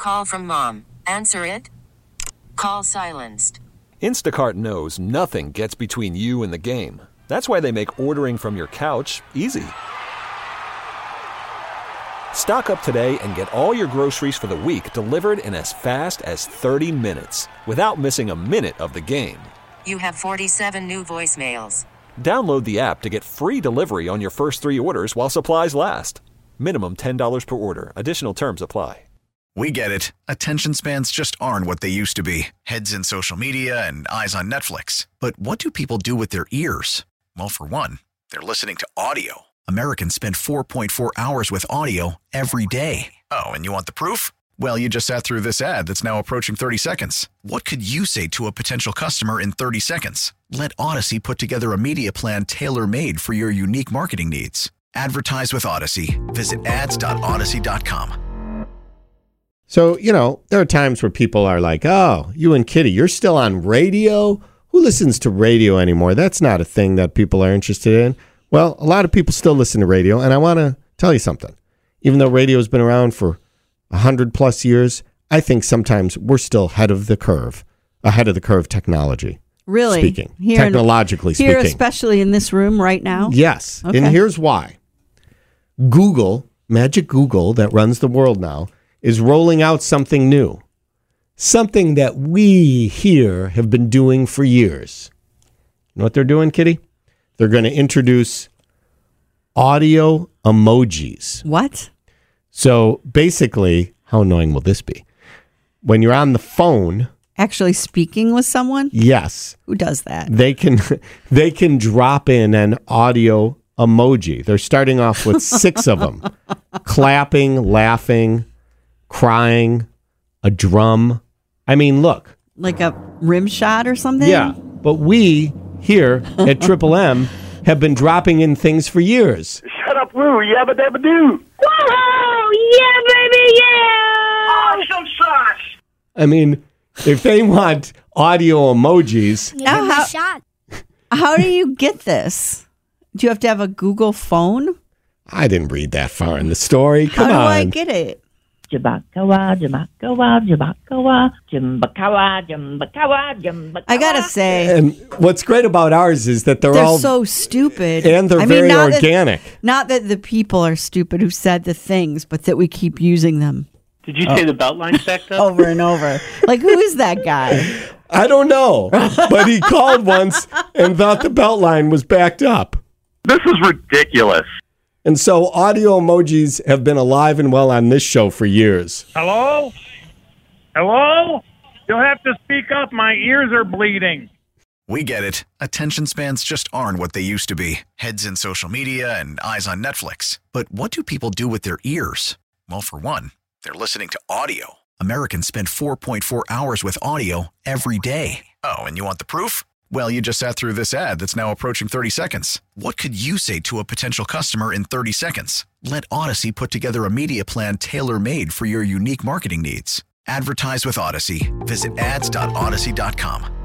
call from mom. Answer it. Call silenced. Instacart knows nothing gets between you and the game. That's why they make ordering from your couch easy. Stock up today and get all your groceries for the week delivered in as fast as 30 minutes without missing a minute of the game. You have 47 new voicemails. Download the app to get free delivery on your first 3 orders while supplies last. Minimum $10 per order. Additional terms apply. We get it. Attention spans just aren't what they used to be. Heads in social media and eyes on Netflix. But what do people do with their ears? Well, for one, they're listening to audio. Americans spend 4.4 hours with audio every day. Oh, and you want the proof? Well, you just sat through this ad that's now approaching 30 seconds. What could you say to a potential customer in 30 seconds? Let Odyssey put together a media plan tailor-made for your unique marketing needs. Advertise with Odyssey. Visit ads.odyssey.com. So, there are times where people are like, oh, you and Kitty, you're still on radio? Who listens to radio anymore? That's not a thing that people are interested in. Well, a lot of people still listen to radio, and I want to tell you something. Even though radio has been around for 100 plus years, I think sometimes we're still ahead of the curve technology. Really? Speaking. Technologically speaking. Here, especially in this room right now? Yes. Okay. And here's why. Google, Magic Google that runs the world now, is rolling out something new. Something that we here have been doing for years. You know what they're doing, Kitty? They're going to introduce audio emojis. What? So basically, how annoying will this be? When you're on the phone... Actually speaking with someone? Yes. Who does that? They can drop in an audio emoji. They're starting off with 6 of them. Clapping, laughing, crying, a drum. I mean, look. Like a rim shot or something? Yeah. But we here at Triple M have been dropping in things for years. Shut up, Lou. Yabba dabba doo. Whoa! Yeah, baby, yeah! Awesome sauce. I mean, if they want audio emojis. How do you get this? Do you have to have a Google phone? I didn't read that far in the story. Come on. How do I get it? I gotta say, and what's great about ours is that they're all so stupid, and they're very organic. Not that the people are stupid who said the things, but that we keep using them. Did you say the Beltline stacked up? Over and over. Like, who is that guy? I don't know, but he called once and thought the Beltline was backed up. This is ridiculous. And so audio emojis have been alive and well on this show for years. Hello? Hello? You'll have to speak up. My ears are bleeding. We get it. Attention spans just aren't what they used to be. Heads in social media and eyes on Netflix. But what do people do with their ears? Well, for one, they're listening to audio. Americans spend 4.4 hours with audio every day. Oh, and you want the proof? Well, you just sat through this ad that's now approaching 30 seconds. What could you say to a potential customer in 30 seconds? Let Odyssey put together a media plan tailor-made for your unique marketing needs. Advertise with Odyssey. Visit ads.odyssey.com.